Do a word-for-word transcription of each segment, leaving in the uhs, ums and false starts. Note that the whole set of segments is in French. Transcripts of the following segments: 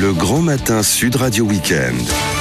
Le Grand Matin Sud Radio Week-end.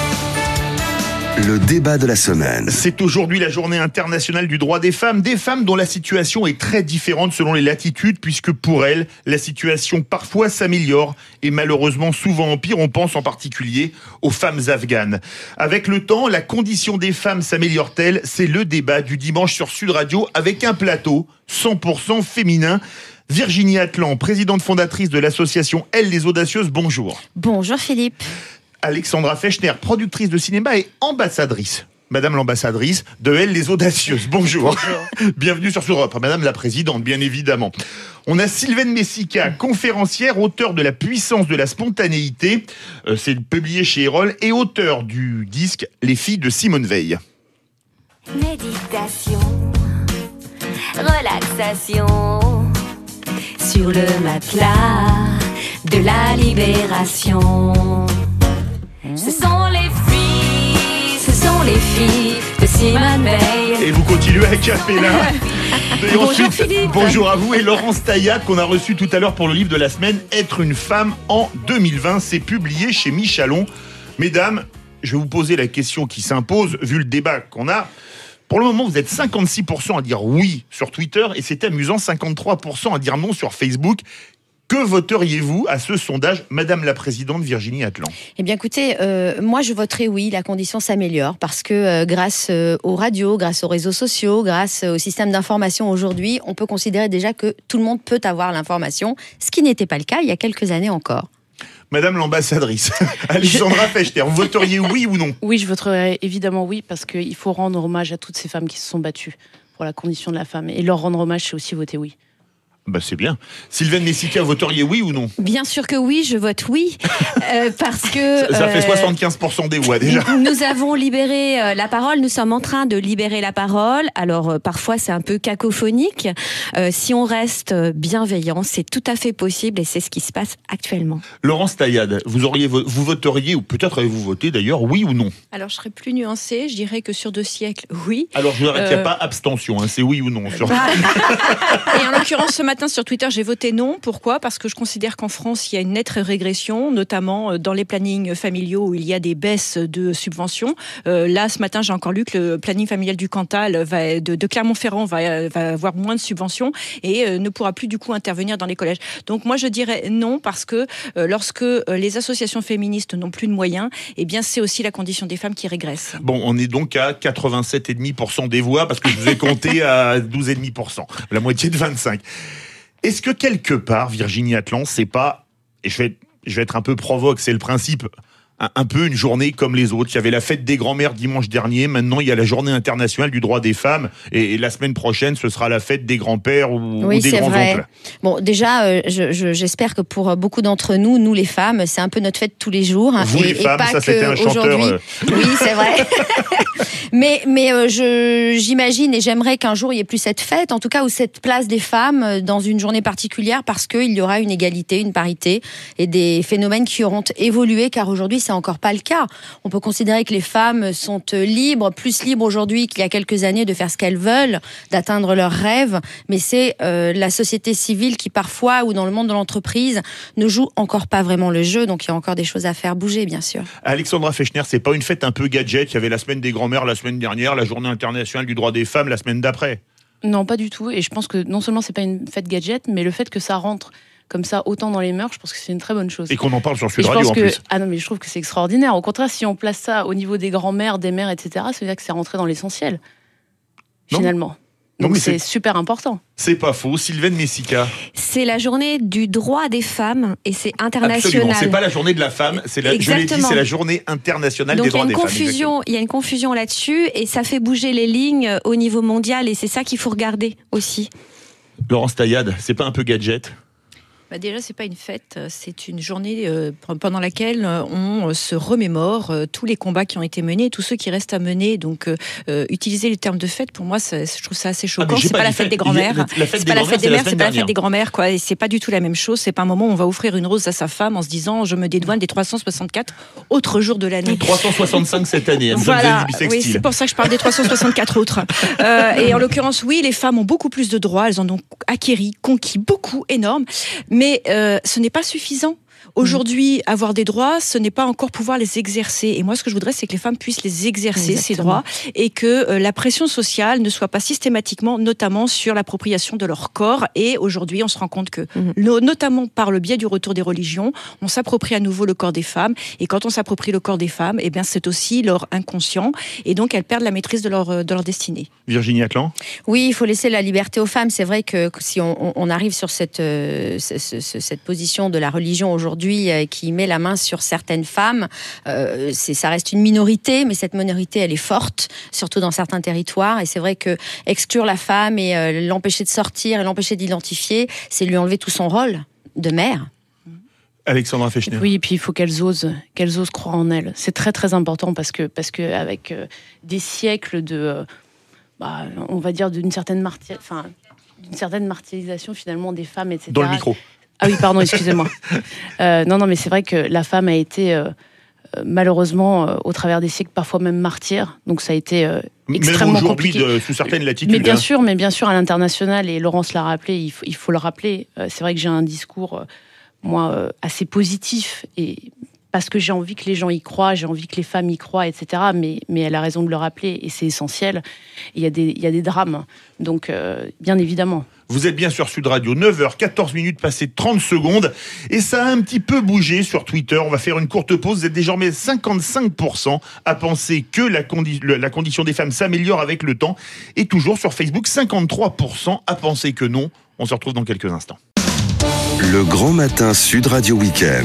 Le débat de la semaine. C'est aujourd'hui la journée internationale du droit des femmes. Des femmes dont la situation est très différente selon les latitudes, puisque pour elles, la situation parfois s'améliore et malheureusement souvent empire. On pense en particulier aux femmes afghanes. Avec le temps, la condition des femmes s'améliore-t-elle ? C'est le débat du dimanche sur Sud Radio avec un plateau cent pour cent féminin. Virginie Atlan, présidente fondatrice de l'association Elles les Audacieuses, bonjour. Bonjour Philippe. Alexandra Fechner, productrice de cinéma et ambassadrice. Madame l'ambassadrice de Elles les Audacieuses, bonjour. Bonjour. Bienvenue sur Sud Radio. Madame la présidente, bien évidemment. On a Sylvaine Messica, conférencière, auteure de La puissance de la spontanéité, euh, c'est publié chez Erol, et auteur du disque Les filles de Simone Veil. Méditation, relaxation, sur le matelas de la libération. Ce sont les filles, ce sont les filles de Simone Veil. Et vous continuez à cappella. Et Bonjour ensuite, Philippe. Bonjour à vous et Laurence Taillat qu'on a reçu tout à l'heure pour le livre de la semaine Être une femme en deux mille vingt. C'est publié chez Michalon. Mesdames, je vais vous poser la question qui s'impose vu le débat qu'on a. Pour le moment, vous êtes cinquante-six pour cent à dire oui sur Twitter et c'est amusant, cinquante-trois pour cent à dire non sur Facebook. Que voteriez-vous à ce sondage, Madame la Présidente Virginie Atlan ? Eh bien écoutez, euh, moi je voterai oui, la condition s'améliore parce que euh, grâce euh, aux radios, grâce aux réseaux sociaux, grâce euh, au système d'information aujourd'hui, on peut considérer déjà que tout le monde peut avoir l'information, ce qui n'était pas le cas il y a quelques années encore. Madame l'ambassadrice, Alexandra je... Fechner, vous voteriez oui ou non ? Oui, je voterai évidemment oui, parce qu'il faut rendre hommage à toutes ces femmes qui se sont battues pour la condition de la femme. Et leur rendre hommage, c'est aussi voter oui. Bah c'est bien. Sylvaine Messica, voteriez oui ou non ? Bien sûr que oui, je vote oui, euh, parce que... Ça, ça euh, fait soixante-quinze pour cent des voix déjà. Nous avons libéré euh, la parole, nous sommes en train de libérer la parole. Alors euh, parfois c'est un peu cacophonique. Euh, si on reste bienveillant, c'est tout à fait possible et c'est ce qui se passe actuellement. Laurence Taillat, vous, auriez, vous voteriez, ou peut-être avez-vous voté d'ailleurs, oui ou non ? Alors, je serais plus nuancée. Je dirais que sur deux siècles, oui. Alors, je dirais qu'il n'y a Euh... pas abstention, hein, c'est oui ou non. Sur... Bah... Et en l'occurrence, ce matin, sur Twitter, j'ai voté non. Pourquoi ? Parce que je considère qu'en France, il y a une nette régression, notamment dans les plannings familiaux où il y a des baisses de subventions. Euh, là, ce matin, j'ai encore lu que le planning familial du Cantal va, de, de Clermont-Ferrand va, va avoir moins de subventions et euh, ne pourra plus, du coup, intervenir dans les collèges. Donc, moi, je dirais non parce que euh, lorsque euh, les associations féministes n'ont plus de moyens, eh bien, c'est aussi la condition des femmes qui régresse. Bon, on est donc à quatre-vingt-sept virgule cinq pour cent des voix, parce que je vous ai compté à douze virgule cinq pour cent, la moitié de vingt-cinq. Est-ce que quelque part, Virginie Atlan, c'est pas, et je vais, je vais être un peu provoque, c'est le principe, un, un peu une journée comme les autres. Il y avait la fête des grands-mères dimanche dernier, maintenant il y a la journée internationale du droit des femmes, et, et la semaine prochaine, ce sera la fête des grands-pères ou, oui, ou des grands-oncles. Bon, déjà, euh, je, je, j'espère que pour beaucoup d'entre nous, nous les femmes, c'est un peu notre fête tous les jours. Hein, Vous et, les femmes, et pas ça que c'était un chanteur. Euh... Oui, c'est vrai. mais mais euh, je, j'imagine et j'aimerais qu'un jour il n'y ait plus cette fête, en tout cas, ou cette place des femmes dans une journée particulière, parce qu'il y aura une égalité, une parité et des phénomènes qui auront évolué, car aujourd'hui, c'est encore pas le cas. On peut considérer que les femmes sont libres, plus libres aujourd'hui qu'il y a quelques années de faire ce qu'elles veulent, d'atteindre leurs rêves, mais c'est euh, la société civile qui parfois, ou dans le monde de l'entreprise, ne joue encore pas vraiment le jeu, donc il y a encore des choses à faire bouger, bien sûr. Alexandra Fechner, c'est pas une fête un peu gadget ? Il y avait la semaine des grands-mères la semaine dernière, la journée internationale du droit des femmes la semaine d'après. Non, pas du tout, et je pense que non seulement c'est pas une fête gadget, mais le fait que ça rentre comme ça autant dans les mœurs, je pense que c'est une très bonne chose. Et qu'on en parle sur Sud et Radio en que, plus. Ah non, mais je trouve que c'est extraordinaire. Au contraire, si on place ça au niveau des grands-mères, des mères, et cetera, ça veut dire que c'est rentré dans l'essentiel, non. finalement. Non, Donc mais c'est, c'est super important. C'est pas faux. Sylvaine Messica. C'est la journée du droit des femmes et c'est international. Absolument. C'est pas la journée de la femme, c'est la, je l'ai dit, c'est la journée internationale Donc, des droits des femmes. Donc il y a une confusion là-dessus et ça fait bouger les lignes au niveau mondial et c'est ça qu'il faut regarder aussi. Laurence Taillat, c'est pas un peu gadget ? Bah déjà, c'est pas une fête, c'est une journée euh, pendant laquelle on se remémore euh, tous les combats qui ont été menés, tous ceux qui restent à mener. Donc, euh, utiliser le terme de fête, pour moi, ça, je trouve ça assez choquant. Ah, c'est pas, pas la fête des grands-mères. C'est pas la fête des mères, c'est pas la fête des grands-mères, quoi. Et c'est pas du tout la même chose. C'est pas un moment où on va offrir une rose à sa femme en se disant, je me dédouane des trois cent soixante-quatre autres jours de l'année. trois cent soixante-cinq cette année. Voilà. Oui, c'est pour ça que je parle des trois cent soixante-quatre autres. Euh, et en l'occurrence, oui, les femmes ont beaucoup plus de droits. Elles en ont acquéri, conquis beaucoup, énorme. Mais euh, ce n'est pas suffisant. Aujourd'hui, avoir des droits, ce n'est pas encore pouvoir les exercer. Et moi, ce que je voudrais, c'est que les femmes puissent les exercer, Exactement. ces droits, et que euh, la pression sociale ne soit pas systématiquement, notamment sur l'appropriation de leur corps. Et aujourd'hui, on se rend compte que, mm-hmm. no, notamment par le biais du retour des religions, on s'approprie à nouveau le corps des femmes. Et quand on s'approprie le corps des femmes, eh bien, c'est aussi leur inconscient. Et donc, elles perdent la maîtrise de leur, de leur destinée. Virginie Atlan ? Oui, il faut laisser la liberté aux femmes. C'est vrai que si on, on arrive sur cette, euh, cette position de la religion aujourd'hui euh, qui met la main sur certaines femmes, euh, c'est, ça reste une minorité, mais cette minorité, elle est forte, surtout dans certains territoires. Et c'est vrai que exclure la femme et euh, l'empêcher de sortir et l'empêcher d'identifier, c'est lui enlever tout son rôle de mère. Alexandra Fechner. Oui, et puis il faut qu'elles osent, qu'elles osent croire en elles. C'est très très important parce que parce que avec euh, des siècles de, euh, bah, on va dire d'une certaine martyr, enfin d'une certaine martyrisation finalement des femmes, et cetera. Dans le micro. Ah oui, pardon, excusez-moi. euh, non, non, mais c'est vrai que la femme a été euh, malheureusement euh, au travers des siècles parfois même martyr. Donc ça a été euh, extrêmement même compliqué. De, sous certaines latitudes. Mais bien hein. sûr, mais bien sûr à l'international, et Laurence l'a rappelé, il faut, il faut le rappeler. Euh, c'est vrai que j'ai un discours euh, moi, euh, assez positif, et parce que j'ai envie que les gens y croient, j'ai envie que les femmes y croient, et cetera. Mais, mais elle a raison de le rappeler, et c'est essentiel. Il y a des, il y a des drames, donc euh, bien évidemment. Vous êtes bien sur Sud Radio, neuf heures quatorze minutes passées trente secondes, et ça a un petit peu bougé sur Twitter. On va faire une courte pause. Vous êtes désormais cinquante-cinq pour cent à penser que la, condi- la condition des femmes s'améliore avec le temps, et toujours sur Facebook, cinquante-trois pour cent à penser que non. On se retrouve dans quelques instants. Le Grand Matin Sud Radio Week-end.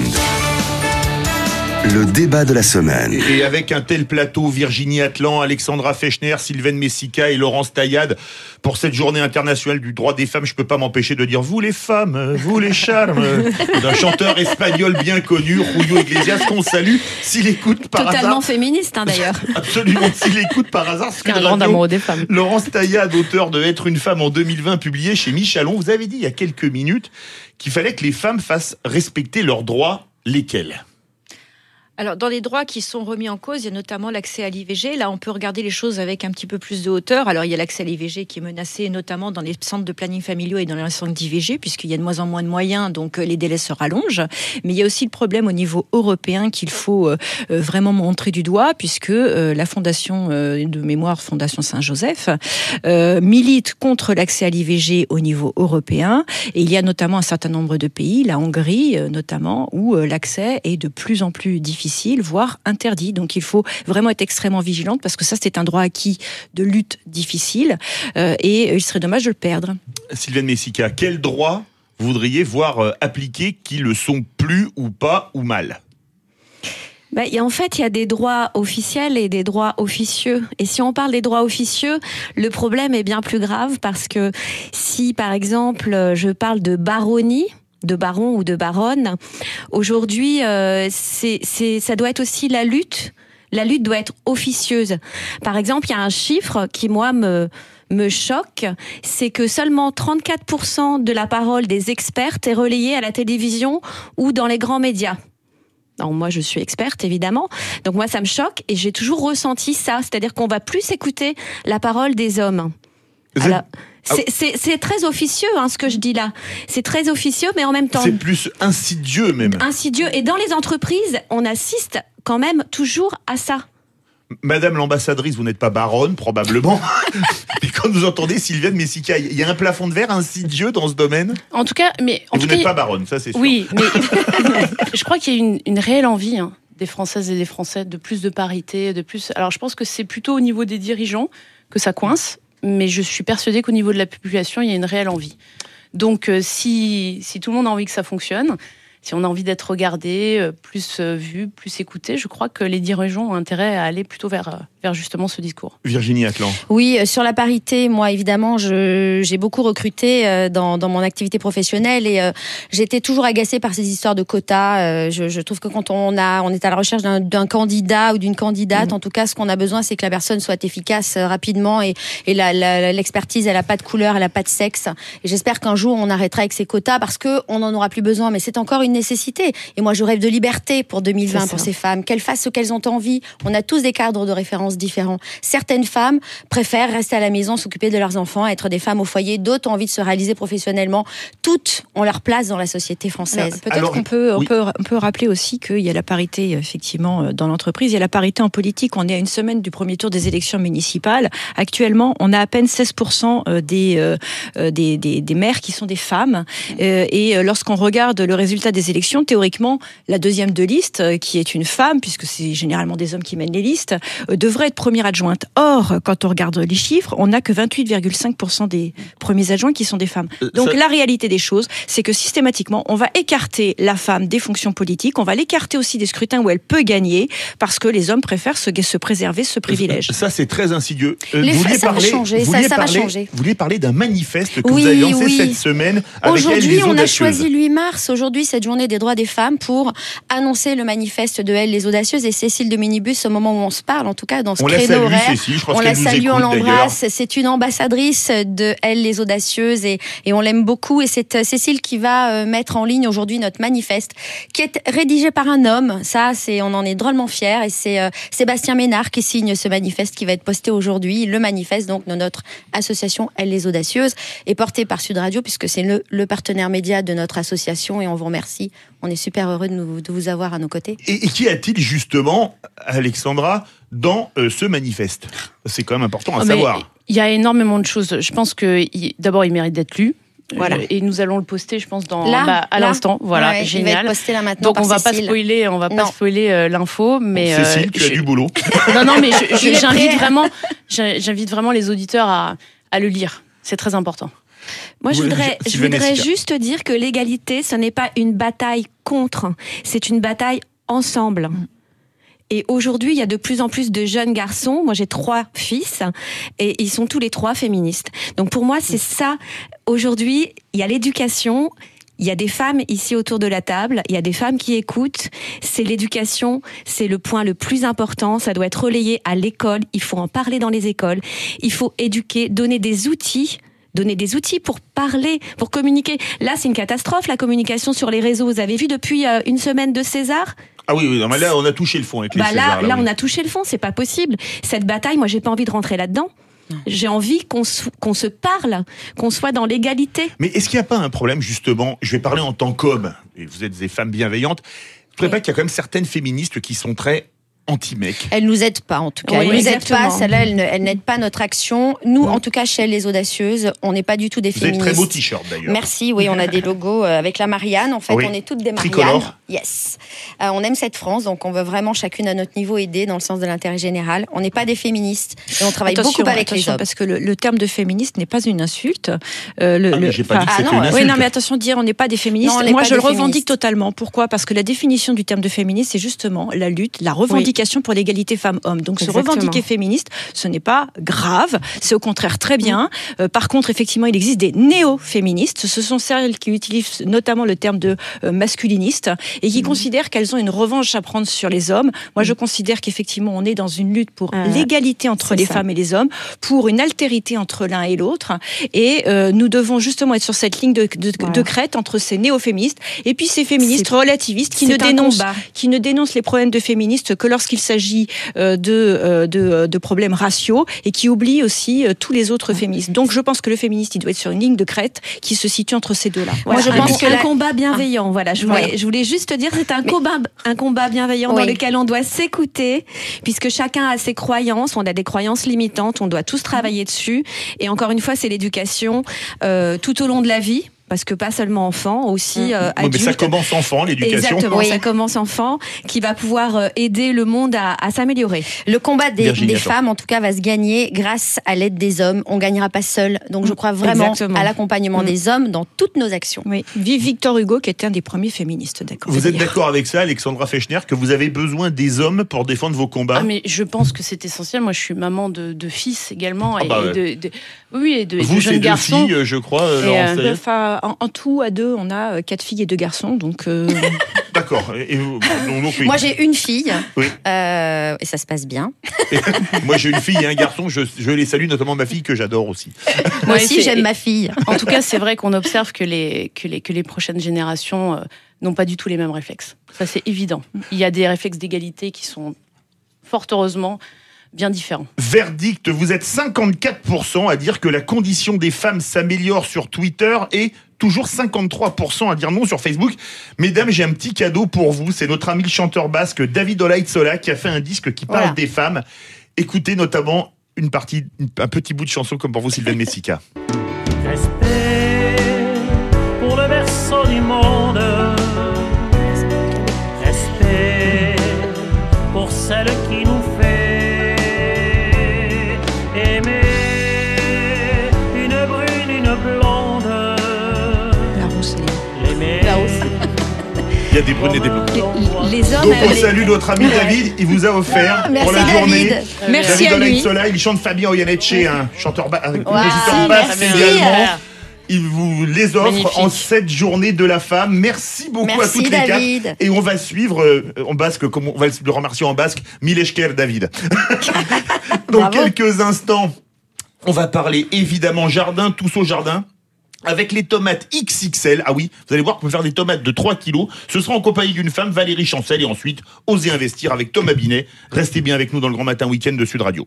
Le débat de la semaine. Et avec un tel plateau, Virginie Atlan, Alexandra Fechner, Sylvaine Messica et Laurence Taillade, pour cette journée internationale du droit des femmes, je peux pas m'empêcher de dire vous les femmes, vous les charmes, d'un chanteur espagnol bien connu, Julio Iglesias, qu'on salue, s'il écoute par Totalement hasard. Totalement féministe, hein, d'ailleurs. Absolument, s'il écoute par hasard. C'est un grand amoureux des femmes. Laurence Taillade, auteur de Être une femme en deux mille vingt, publié chez Michalon. Vous avez dit il y a quelques minutes qu'il fallait que les femmes fassent respecter leurs droits, lesquels ? Alors, dans les droits qui sont remis en cause, il y a notamment l'accès à l'I V G. Là, on peut regarder les choses avec un petit peu plus de hauteur. Alors, il y a l'accès à l'I V G qui est menacé, notamment dans les centres de planning familiaux et dans les centres d'I V G, puisqu'il y a de moins en moins de moyens, donc les délais se rallongent. Mais il y a aussi le problème au niveau européen qu'il faut euh, vraiment montrer du doigt, puisque euh, la Fondation euh, de mémoire, Fondation Saint-Joseph, euh, milite contre l'accès à l'I V G au niveau européen. Et il y a notamment un certain nombre de pays, la Hongrie euh, notamment, où euh, l'accès est de plus en plus difficile, voire interdit. Donc il faut vraiment être extrêmement vigilante, parce que ça, c'est un droit acquis de lutte difficile, euh, et il serait dommage de le perdre. Sylvaine Messica, quels droits vous voudriez voir euh, appliqués qui le sont plus ou pas ou mal ? Bah, y a, en fait, il y a des droits officiels et des droits officieux. Et si on parle des droits officieux, le problème est bien plus grave, parce que si, par exemple, je parle de baronnie, de baron ou de baronne, aujourd'hui, euh, c'est, c'est, ça doit être aussi la lutte. La lutte doit être officieuse. Par exemple, il y a un chiffre qui, moi, me, me choque, c'est que seulement trente-quatre pour cent de la parole des expertes est relayée à la télévision ou dans les grands médias. Alors moi, je suis experte, évidemment. Donc moi, ça me choque, et j'ai toujours ressenti ça. C'est-à-dire qu'on va plus écouter la parole des hommes. Alors, c'est, c'est, c'est très officieux, hein, ce que je dis là. C'est très officieux, mais en même temps... C'est plus insidieux, même. Insidieux. Et dans les entreprises, on assiste quand même toujours à ça. Madame l'ambassadrice, vous n'êtes pas baronne, probablement. Mais quand vous entendez Sylvaine Messica, il y a un plafond de verre insidieux dans ce domaine ? En tout cas, mais... En Et tout vous cas, n'êtes pas baronne, ça c'est sûr. Oui, mais je crois qu'il y a une, une réelle envie, hein, des Françaises et des Français, de plus de parité, de plus... Alors je pense que c'est plutôt au niveau des dirigeants que ça coince, mais je suis persuadée qu'au niveau de la population, il y a une réelle envie. Donc euh, si, si tout le monde a envie que ça fonctionne, si on a envie d'être regardé, euh, plus euh, vu, plus écouté, je crois que les dirigeants ont intérêt à aller plutôt vers, euh, vers justement ce discours. Virginie Atlan. Oui, sur la parité, moi évidemment, je, j'ai beaucoup recruté euh, dans, dans mon activité professionnelle, et euh, j'étais toujours agacée par ces histoires de quotas. Euh, je, je trouve que quand on a, on est à la recherche d'un, d'un candidat ou d'une candidate, mmh. en tout cas, ce qu'on a besoin, c'est que la personne soit efficace euh, rapidement, et, et la, la, l'expertise, elle a pas de couleur, elle a pas de sexe. Et j'espère qu'un jour, on arrêtera avec ces quotas, parce que on en aura plus besoin. Mais c'est encore une nécessité. Et moi, je rêve de liberté pour deux mille vingt pour ces femmes, qu'elles fassent ce qu'elles ont envie. On a tous des cadres de référence sens différents. Certaines femmes préfèrent rester à la maison, s'occuper de leurs enfants, être des femmes au foyer. D'autres ont envie de se réaliser professionnellement. Toutes ont leur place dans la société française. Alors, peut-être Alors, qu'on peut, on oui. peut, on peut rappeler aussi qu'il y a la parité, effectivement, dans l'entreprise. Il y a la parité en politique. On est à une semaine du premier tour des élections municipales. Actuellement, on a à peine seize pour cent des, euh, des, des, des maires qui sont des femmes. Euh, et lorsqu'on regarde le résultat des élections, théoriquement, la deuxième de liste, qui est une femme, puisque c'est généralement des hommes qui mènent les listes, euh, devrait être première adjointe. Or, quand on regarde les chiffres, on n'a que vingt-huit virgule cinq pour cent des premiers adjoints qui sont des femmes. Donc, Ça... la réalité des choses, c'est que systématiquement, on va écarter la femme des fonctions politiques, on va l'écarter aussi des scrutins où elle peut gagner, parce que les hommes préfèrent se, se préserver ce privilège. Ça, c'est très insidieux. Euh, Les vous fa- vouliez ça va parler, changer, vous ça- vouliez ça va parler- changer. Vous vouliez parler d'un manifeste que Oui, vous avez lancé oui. cette semaine avec elle, Aujourd'hui, les on a audacieuses. choisi le huit mars, aujourd'hui, cette journée des droits des femmes, pour annoncer le manifeste de Elle, les audacieuses. Et Cécile de Minibus, au moment où on se parle, en tout cas, dans ce On la créneau salue, horaire, Cécile, je pense on la qu'elle nous salue, on écoute, d'ailleurs. l'embrasse. C'est une ambassadrice de Elle, les audacieuses, et, et on l'aime beaucoup. Et c'est euh, Cécile qui va euh, mettre en ligne aujourd'hui notre manifeste, qui est rédigé par un homme. Ça, c'est, on en est drôlement fiers. Et c'est euh, Sébastien Ménard qui signe ce manifeste qui va être posté aujourd'hui. Le manifeste, donc, de notre association Elle, les audacieuses, est porté par Sud Radio, puisque c'est le, le partenaire média de notre association, et on vous remercie. On est super heureux de, nous, de vous avoir à nos côtés. Et, et qu'y a-t-il justement, Alexandra, dans euh, ce manifeste? C'est quand même important à Ah, mais savoir. Il y a énormément de choses. Je pense que il- d'abord, il mérite d'être lu. Voilà. Euh, Et nous allons le poster, je pense, dans, Là, bah, à là. l'instant. Voilà, Ouais, il va génial. être posté là maintenant Donc par on va Cécile. pas spoiler, on va Non. pas spoiler euh, l'info, mais euh, Cécile, tu as je- du boulot. non non mais je- je- Il est j'invite prêt. vraiment, j'ai- j'invite vraiment les auditeurs à, à le lire. C'est très important. Moi, je Oui, voudrais, je Sylvain voudrais Nessica. juste dire que l'égalité, ce n'est pas une bataille contre, c'est une bataille ensemble. Et aujourd'hui, il y a de plus en plus de jeunes garçons. Moi, j'ai trois fils et ils sont tous les trois féministes. Donc pour moi, c'est ça. Aujourd'hui, il y a l'éducation. Il y a des femmes ici autour de la table, il y a des femmes qui écoutent. C'est l'éducation, c'est le point le plus important. Ça doit être relayé à l'école. Il faut en parler dans les écoles. Il faut éduquer, donner des outils. Donner des outils pour parler, pour communiquer. Là, c'est une catastrophe, la communication sur les réseaux. Vous avez vu depuis euh, une semaine de César ? Ah oui, oui non, mais là, on a touché le fond avec les Bah là, Césars, là, oui. on a touché le fond, c'est pas possible. Cette bataille, moi, j'ai pas envie de rentrer là-dedans. J'ai envie qu'on se, qu'on se parle, qu'on soit dans l'égalité. Mais est-ce qu'il n'y a pas un problème, justement, je vais parler en tant qu'homme, et vous êtes des femmes bienveillantes, vous ne trouvez pas qu'il y a quand même certaines féministes qui sont très anti-mecs? Elle nous aide pas, en tout cas. Oui, elle nous aide exactement. pas. Celle-là, elle, ne- elle n'aide pas notre action. Nous, en tout cas, chez Elle, les audacieuses, on n'est pas du tout des Vous avez de féministes. très beaux t-shirts, d'ailleurs. Merci, oui, on a des logos euh, avec la Marianne. En fait, Oui. on est toutes des Mariannes. Tricolore. Yes. Euh, on aime cette France, donc on veut vraiment chacune à notre niveau aider dans le sens de l'intérêt général. On n'est pas des féministes et on travaille Attention, beaucoup avec attention, les hommes. parce que le, le terme de féministe n'est pas une insulte. Euh, le, Ah, mais le- j'ai pas dit que ah, c'était non, une oui, insulte. Oui, non, mais attention, dire on n'est pas des féministes. Non, on n'est Moi, pas je le des revendique féministes. totalement. Pourquoi ? Parce que la définition du terme de féministe, c'est justement la lutte, la revendication pour l'égalité femmes-hommes. Donc, se Exactement. revendiquer féministe, ce n'est pas grave. C'est au contraire très bien. Euh, par contre, effectivement, il existe des néo-féministes. Ce sont celles qui utilisent notamment le terme de euh, masculiniste et qui considèrent qu'elles ont une revanche à prendre sur les hommes. Moi, je considère qu'effectivement, on est dans une lutte pour Euh, l'égalité entre c'est les ça. femmes et les hommes, pour une altérité entre l'un et l'autre. Et euh, nous devons justement être sur cette ligne de, de, Voilà. de crête entre ces néo-féministes et puis ces féministes C'est- relativistes qui ne, c'est un dénoncent, combat. qui ne dénoncent les problèmes de féministes que lorsqu'il s'agit euh, de, euh, de, de problèmes raciaux et qui oublient aussi euh, tous les autres féministes. Donc je pense que le féministe, il doit être sur une ligne de crête qui se situe entre ces deux-là. Voilà, je un, pense que un la- combat bienveillant. Voilà, je voulais, Ouais. je voulais juste te dire, c'est un combat, un combat bienveillant dans Oui. lequel on doit s'écouter, puisque chacun a ses croyances. On a des croyances limitantes. On doit tous travailler dessus. Et encore une fois, c'est l'éducation euh, tout au long de la vie. Parce que pas seulement enfant, aussi euh, Oui, mais ça adulte. commence enfant, l'éducation. Exactement, Oui. ça commence enfant, qui va pouvoir euh, aider le monde à, à s'améliorer. Le combat des, Virginie, des attends. femmes, en tout cas, va se gagner grâce à l'aide des hommes. On gagnera pas seul. Donc, je crois vraiment Exactement. à l'accompagnement Mm. des hommes dans toutes nos actions. Oui. Vive Victor Hugo, qui était un des premiers féministes, d'accord. Vous êtes d'accord avec ça, Alexandra Fechner, que vous avez besoin des hommes pour défendre vos combats? Ah, mais je pense que c'est essentiel. Moi, je suis maman de, de fils également Ah et, bah et ouais. de, de- oui, et de, et de Vous, jeunes c'est deux garçons. filles, je crois, euh, Et, Laurence euh, Taillet. Enfin, en, en tout, à deux, on a euh, quatre filles et deux garçons. Donc, euh, D'accord. Et, et vous- donc, donc, oui. Moi, j'ai une fille. Oui. euh, et ça se passe bien. Moi, j'ai une fille et un garçon. Je, je les salue, notamment ma fille que j'adore aussi. Moi Ouais, aussi, c'est- j'aime ma fille. En tout cas, c'est vrai qu'on observe que les, que les, que les prochaines générations euh, n'ont pas du tout les mêmes réflexes. Ça, c'est évident. Il y a des réflexes d'égalité qui sont, fort heureusement, bien différent. Verdict, vous êtes cinquante-quatre pour cent à dire que la condition des femmes s'améliore sur Twitter et toujours cinquante-trois pour cent à dire non sur Facebook. Mesdames, j'ai un petit cadeau pour vous. C'est notre ami le chanteur basque David Olaïtzola qui a fait un disque qui parle Voilà. des femmes. Écoutez notamment une partie, un petit bout de chanson comme pour vous, Sylvain Messica. Respect pour le berceau du monde. Respect pour celle qui nous fait aimer. Une brune, une blonde. La rousse, L'aimer. La rousse. Il y a des brunes et des blancs. Les, les hommes Donc on avaient- salue notre ami David, il vous a offert Ah, merci pour la David. journée. Merci David à lui. Olaïtzola, il chante Fabien Oyanetche, un chanteur ba- un compositeur Wow, basque merci. également. Il vous les offre Magnifique. en cette journée de la femme. Merci beaucoup à Merci toutes les David. quatre. Et on va suivre euh, en basque, comme on va le remercier en basque, Mileshker David. Dans Bravo. quelques instants, on va parler évidemment jardin, tous au jardin. Avec les tomates X X L. Ah oui, vous allez voir qu'on peut faire des tomates de trois kilos. Ce sera en compagnie d'une femme, Valérie Chancel. Et ensuite, osez investir avec Thomas Binet. Restez bien avec nous dans le Grand Matin Week-end de Sud Radio.